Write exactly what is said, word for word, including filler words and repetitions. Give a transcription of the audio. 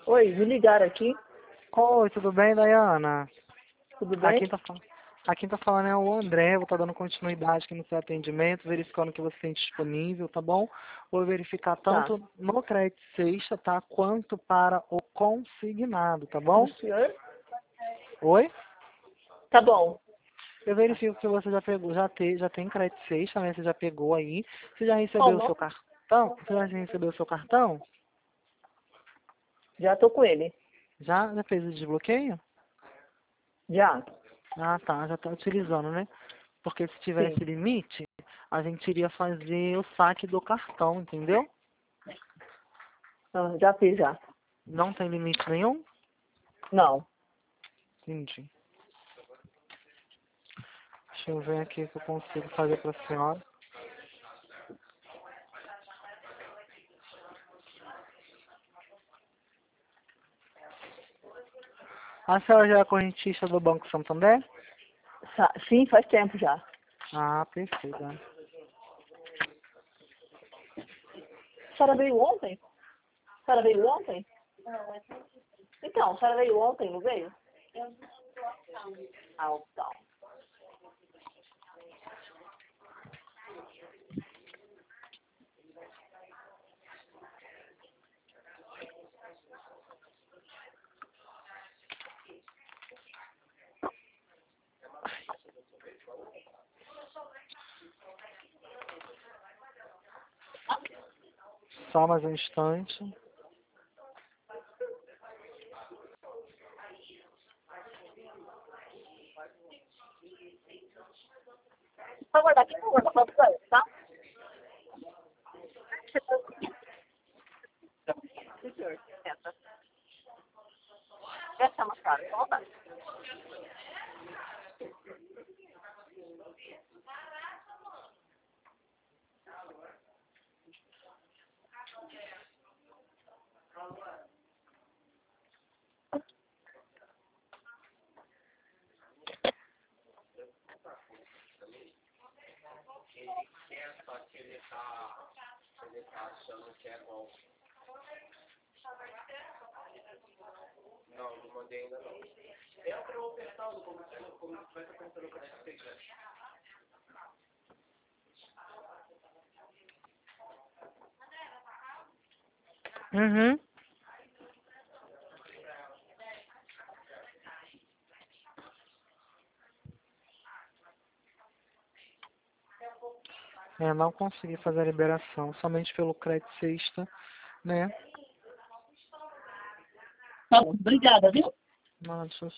Oi, me ligaram aqui. Oi, tudo bem, Dayana? Tudo A bem? quem tá, fal- a quem tá falando é o André, vou estar dando continuidade aqui no seu atendimento, verificando o que você tem disponível, tá bom? Vou verificar Tá. tanto no crédito sexta, tá? Quanto para o consignado, tá Do bom? senhor? Oi? Tá bom. Eu verifico que você já pegou, já, te, já tem crédito sexta, né? Você já pegou aí. Você já recebeu o Como? seu cartão? Você já recebeu o seu cartão? Já tô com ele. Já? Já fez o desbloqueio? Já. Ah, tá. Já tá utilizando, né? Porque se Sim. tivesse limite, a gente iria fazer o saque do cartão, entendeu? Ah, já fiz já. Não tem limite nenhum? Não. Entendi. Deixa eu ver aqui o que eu consigo fazer para a senhora. A senhora já é correntista do Banco Santander? Sa- Sim, faz tempo já. Ah, perfeito. né? A senhora veio ontem? A senhora veio ontem? Então, a senhora veio ontem, não veio? Ah, então. Só mais um instante. Vou guardar aqui, vou guardar pra você, tá? Sim, senhor. Essa. Essa é uma cara. Volta. Uhum. É, não consegui fazer a liberação, somente pelo crédito sexta, né? Tá bom. Obrigada, viu? Não, deixa eu